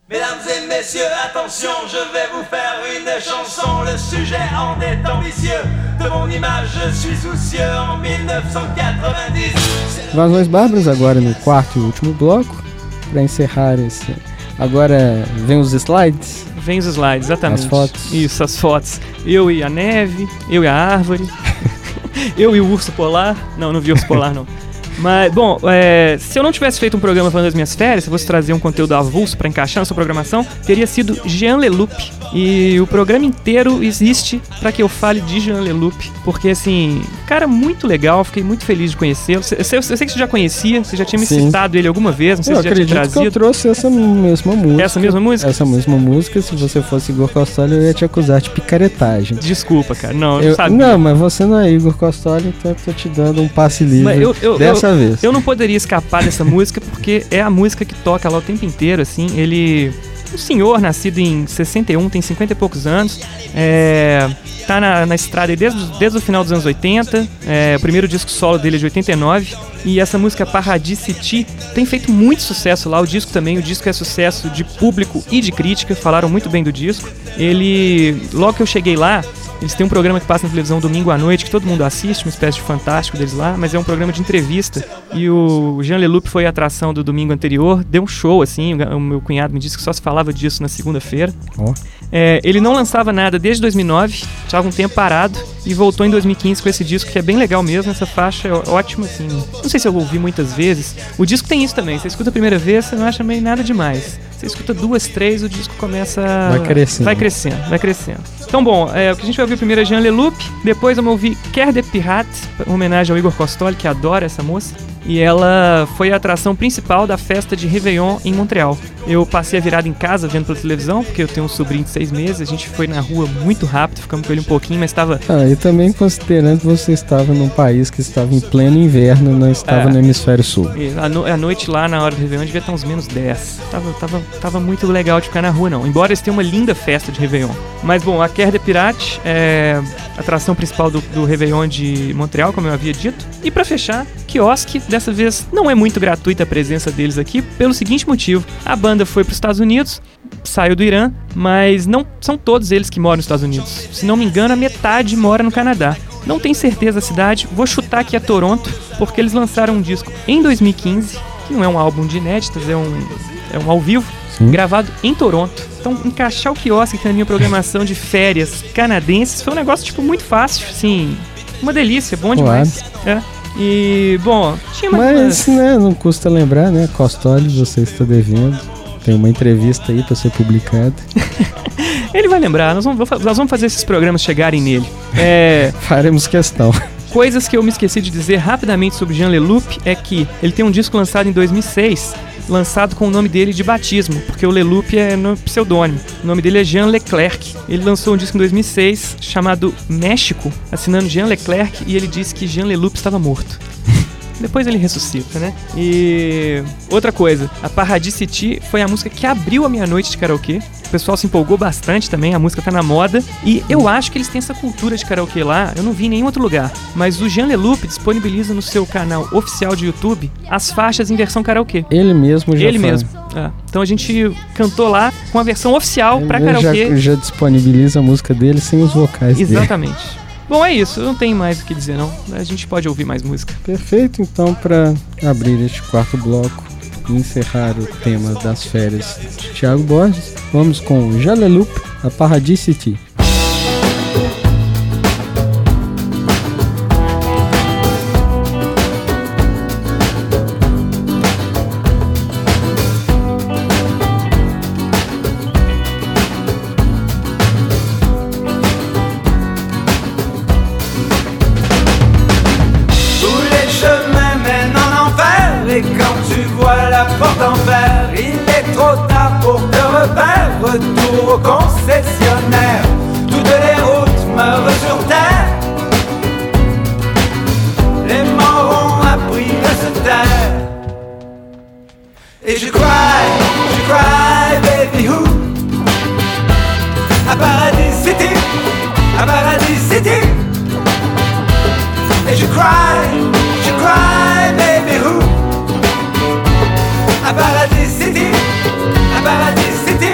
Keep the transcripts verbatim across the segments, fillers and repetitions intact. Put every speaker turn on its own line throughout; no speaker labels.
Mesdames et messieurs, attention, je vais vous faire une chanson. Le sujet en est ambitieux. De mon image, je suis soucieux en mille neuf cent quatre-vingt-dix.
Invasões Bárbaras agora no quarto e último bloco. Para encerrar esse... Agora vem os slides.
Vem os slides, exatamente.
As fotos.
Isso, as fotos. Eu e a neve, eu e a árvore, eu e o urso polar. Não, não vi urso polar, não. Mas, bom, é, se eu não tivesse feito um programa falando das minhas férias, se eu fosse trazer um conteúdo avulso pra encaixar na sua programação, teria sido Jean Leloup. E o programa inteiro existe pra que eu fale de Jean Leloup, porque, assim, cara, muito legal, fiquei muito feliz de conhecê-lo. Eu, eu, eu sei que você já conhecia, você já tinha me
Sim.
citado ele alguma vez, não sei
eu
se já tinha trazido.
Que eu trouxe essa mesma música.
Essa mesma música?
Essa mesma música, se você fosse Igor Costoli, eu ia te acusar de picaretagem.
Desculpa, cara, não,
eu,
eu sabia.
Não, mas você não é Igor Costoli, então eu tô te dando um passe livre
eu, eu,
dessa
eu,
vez.
Eu não poderia escapar dessa música, porque é a música que toca lá o tempo inteiro, assim, ele... Um senhor nascido em sessenta e um, tem cinquenta e poucos anos, é, tá na, na estrada desde, desde o final dos anos oitenta, é, o primeiro disco solo dele é de oitenta e nove, e essa música Paradis City tem feito muito sucesso lá, o disco também, o disco é sucesso de público e de crítica, falaram muito bem do disco. Ele, logo que eu cheguei lá, eles têm um programa que passa na televisão domingo à noite, que todo mundo assiste, uma espécie de fantástico deles lá, mas é um programa de entrevista. E o Jean Leloup foi a atração do domingo anterior, deu um show, assim, o meu cunhado me disse que só se falava disso na segunda-feira.
Oh.
É, ele não lançava nada desde dois mil e nove, estava um tempo parado, e voltou em dois mil e quinze com esse disco, que é bem legal mesmo, essa faixa é ótima, assim. Não sei se eu ouvi muitas vezes. O disco tem isso também, você escuta a primeira vez, você não acha meio nada demais. Você escuta duas, três, o disco começa...
Vai crescendo.
Vai crescendo, vai crescendo. Então, bom, é, o que a gente vai ouvir primeiro é Jean Leloup, depois vamos ouvir Cœur de Pirate, em homenagem ao Igor Costoli, que adora essa moça. E ela foi a atração principal da festa de Réveillon em Montreal. Eu passei a virada em casa vendo pela televisão, porque eu tenho um sobrinho de seis meses, a gente foi na rua muito rápido, ficamos com ele um pouquinho, mas estava...
Ah, e também considerando que você estava num país que estava em pleno inverno, não estava
é,
no hemisfério sul.
A, no, a noite lá, na hora do Réveillon, devia estar uns menos dez. Tava, tava, tava muito legal de ficar na rua, não. Embora eles tenham uma linda festa de Réveillon. Mas, bom, a Cœur de Pirate é a atração principal do, do Réveillon de Montreal, como eu havia dito. E pra fechar, Quiosque, dessa vez não é muito gratuita a presença deles aqui, pelo seguinte motivo: a banda foi para os Estados Unidos, saiu do Irã, mas não são todos eles que moram nos Estados Unidos. Se não me engano, a metade mora no Canadá. Não tenho certeza da cidade, vou chutar aqui a Toronto, porque eles lançaram um disco em dois mil e quinze, que não é um álbum de inéditas, é um, é um ao vivo, Sim. gravado em Toronto. Então, encaixar o Quiosque na minha programação de férias canadenses foi um negócio, tipo, muito fácil, assim, uma delícia, bom demais. É. E, bom, tinha mais...
Mas, né, não custa lembrar, né, Costoli, você está devendo. Tem uma entrevista aí para ser publicada.
Ele vai lembrar, nós vamos, nós vamos fazer esses programas chegarem nele. É...
Faremos questão.
Coisas que eu me esqueci de dizer rapidamente sobre Jean Leloup é que ele tem um disco lançado em dois mil e seis, lançado com o nome dele de batismo, porque o Leloup é no pseudônimo. O nome dele é Jean Leclerc. Ele lançou um disco em dois mil e seis chamado México, assinando Jean Leclerc, e ele disse que Jean Leloup estava morto. Depois ele ressuscita, né? E outra coisa, a Paradis City foi a música que abriu a minha noite de karaokê. O pessoal se empolgou bastante também, a música tá na moda. E eu acho que eles têm essa cultura de karaokê lá, eu não vi em nenhum outro lugar. Mas o Jean Leloup disponibiliza no seu canal oficial de YouTube as faixas em versão karaokê.
Ele mesmo já
Ele
faz.
mesmo. É. Então a gente cantou lá com a versão oficial
Ele
pra
já,
karaokê.
já disponibiliza a música dele sem os vocais
Exatamente.
dele.
Bom, é isso, eu não tenho mais o que dizer não. A gente pode ouvir mais música.
Perfeito, então, para abrir este quarto bloco e encerrar o tema das férias de Thiago Borges, vamos com Jean Leloup, a Paradis City.
Et quand tu vois la porte en fer, il est trop tard pour te repère. Retour au concessionnaire, toutes les routes meurent sur terre. Les morts ont appris à se taire. Et je cry, je cry, baby who? À Paradis City, à Paradis City. Et je cry, je cry, baby who? À Paradis City, à Paradis City.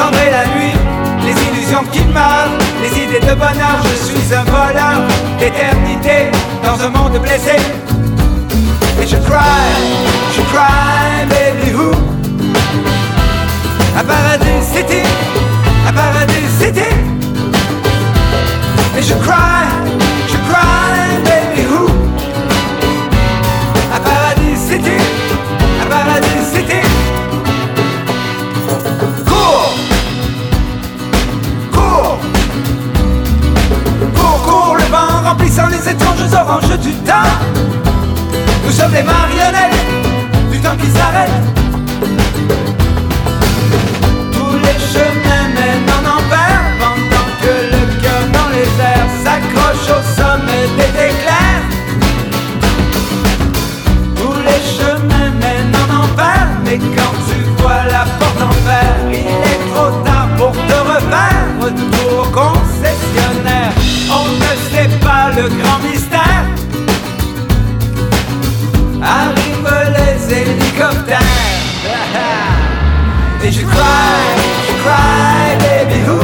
j'attendrai la nuit, les illusions qui meurent, les idées de bonheur. Je suis un voleur d'éternité dans un monde blessé. Et je cry, je cry, baby who? À Paradis City, à Paradis City. Et je cry, je cry, baby who? À Paradis City, à Paradis City. Cours, cours, cours, cours, le vent remplissant les étranges oranges du temps. Nous sommes les marionnettes du temps qui s'arrête. Tous les chemins mènent en enfer, pendant que le cœur dans les airs s'accroche au sommet des éclairs. Tous les chemins mènent en enfer, mais quand tu vois la porte en fer, il est trop tard pour te refaire. Retour au concessionnaire, on ne sait pas le grand mystère. Arrivent les hélicoptères. Et je cry, je cry, baby who?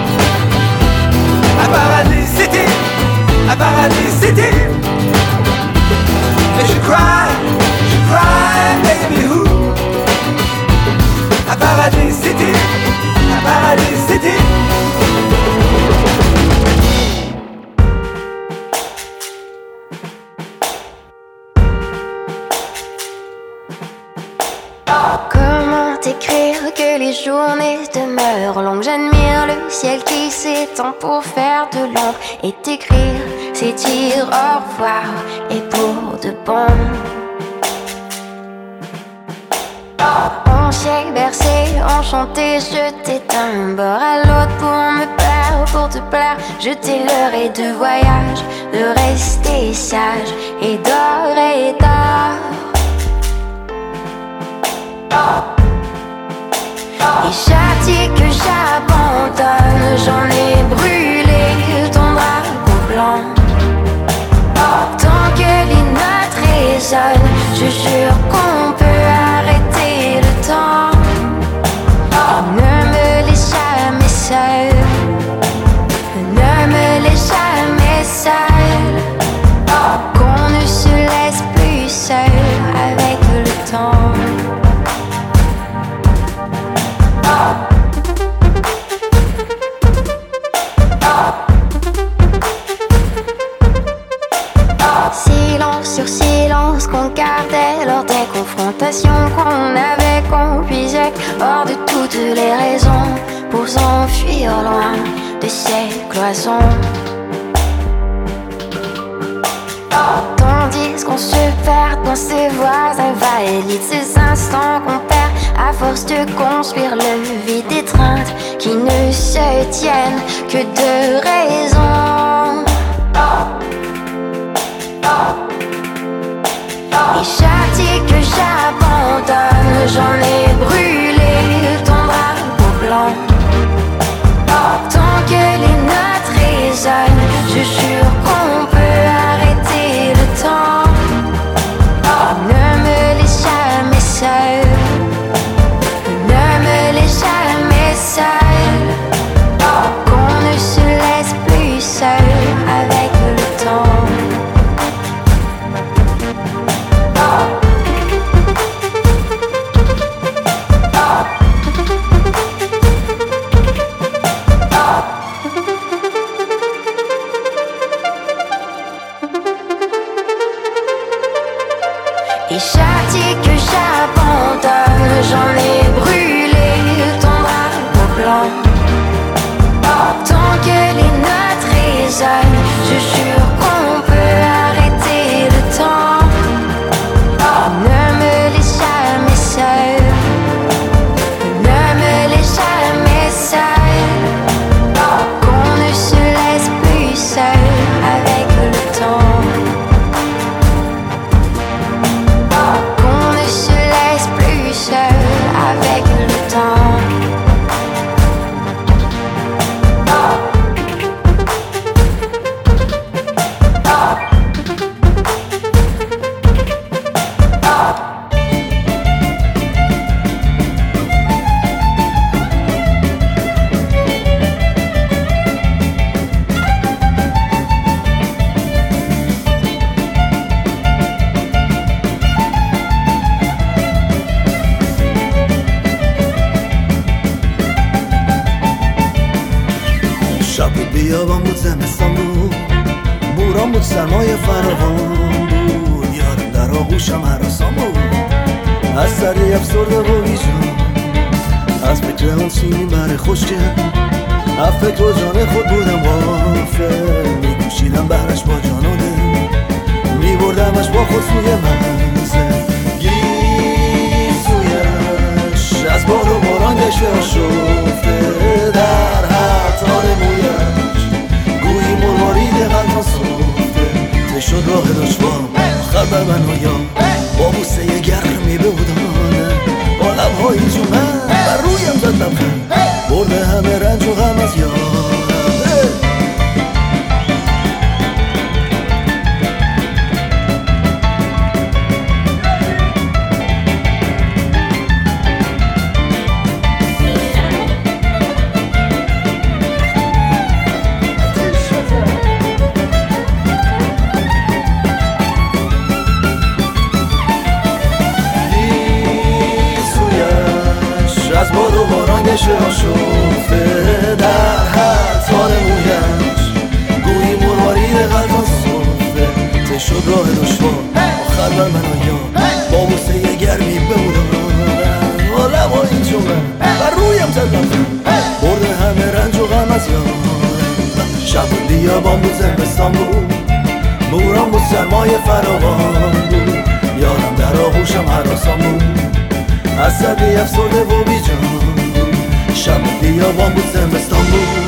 À Paradis City, à Paradis City. Et je cry, je cry, baby who? À Paradis City, à Paradis City.
Comment t'écrire que les journées demeurent longues? J'admire le ciel qui s'étend pour faire de l'ombre et t'écrire, c'est dire au revoir et pour de bon. On s'est bercé, on chantait, je d'un bord à l'autre pour me plaire, pour te plaire. Je t'ai leurré de voyage, de rester sage et d'or et d'or. Et chaque dit que j'abandonne, j'en ai brûlé ton drapeau blanc. Tant que les notes résonnent, je jure qu'on peut arrêter le temps. Et ne me laisse jamais seule, ne me laisse jamais seule, qu'on ne se laisse plus seul avec le temps. Silence sur silence qu'on gardait lors des confrontations qu'on avait, qu'on puisait hors de toutes les raisons pour s'enfuir loin de ces cloisons. Tandis qu'on se perd dans ces voies invalides, ces instants qu'on perd à force de construire le vide, d'étreintes qui ne se tiennent que de raison. Et chaque dit que j'abandonne, j'en ai brûlé ton drapeau blanc. Tant que les notes résonnent, je jure qu'on peut arrêter le temps. Ne me laisse jamais seule, ne me laisse jamais seule, qu'on ne se laisse plus seul avec le temps.
بیابان بود زمستان بود بوران بود سرمایه فراوان بود یارم در آغوشم هراسان بود از سری افسرده و بیجان از فکر اون سیمی بر خوشگل از فکر و جان خود بودم غافل میگوشیدم بهرش با جان و دل میبردمش با خود سوی منزل گیسویش از باد و باران گشته آشفته در هر تار مویش گویی مروارید قلبان سفته ته شد راه دشوار آخر بر من و یا با بوسه گرمی بودانه با لبهایی چون من بر رویم زد لبخند برده همه رنج و غم از یادم از باد و باران گشه آشفته در هر تار مویش گویی مروارید قلبان سفته ته شد راه دشوار آخر بر من و یا با بوسه گرمی بودن با لبایی چون من بر رویم زد لبخند برده همه رنج و غم از یادم شب و بیابان بود زمستان بود بوران بود سرمایه فراوان بود یارم در آغوشم هراسان بود از سبی افسرده و بیجان شب بیابان بود زمستان بود.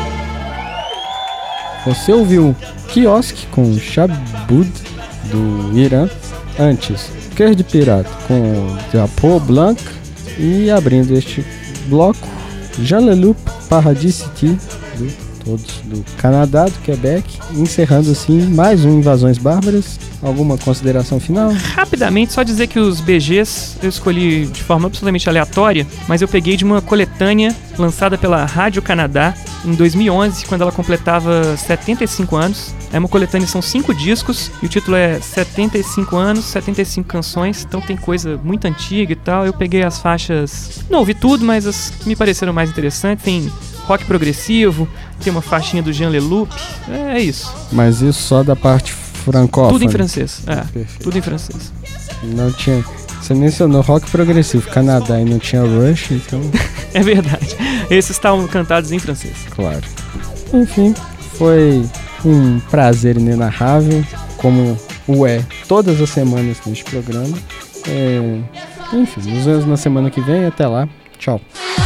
Você ouviu Quiosque com Shabud do Irã, antes Cœur de Pirate com Drapeau Blanc e abrindo este bloco Jean Leloup Paradis City do, todos do Canadá, do Quebec, encerrando assim mais um Invasões Bárbaras. Alguma consideração final?
Rapidamente, só dizer que os B Gs eu escolhi de forma absolutamente aleatória, mas eu peguei de uma coletânea lançada pela Rádio Canadá em dois mil e onze, quando ela completava setenta e cinco anos. É uma coletânea, são cinco discos, e o título é setenta e cinco anos, setenta e cinco canções, então tem coisa muito antiga e tal. Eu peguei as faixas, não ouvi tudo, mas as que me pareceram mais interessantes. Tem rock progressivo, tem uma faixinha do Jean Leloup, é isso.
Mas isso só da parte francófona?
Tudo em francês, é,
Perfeito.
Tudo em francês.
Não tinha... Você mencionou rock progressivo, Canadá, e não tinha Rush, então...
É verdade, esses estavam cantados em francês.
Claro. Enfim, foi um prazer inenarrável, como o é todas as semanas neste programa. É... Enfim, nos vemos na semana que vem, até lá, tchau.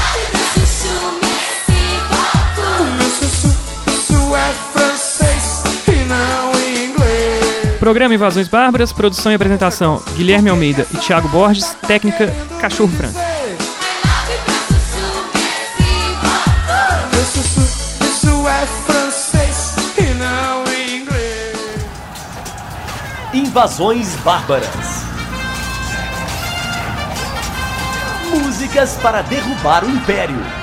Programa Invasões Bárbaras, produção e apresentação Guilherme Almeida e Thiago Borges, técnica Cachorro Franco.
Invasões Bárbaras. Músicas para derrubar o Império.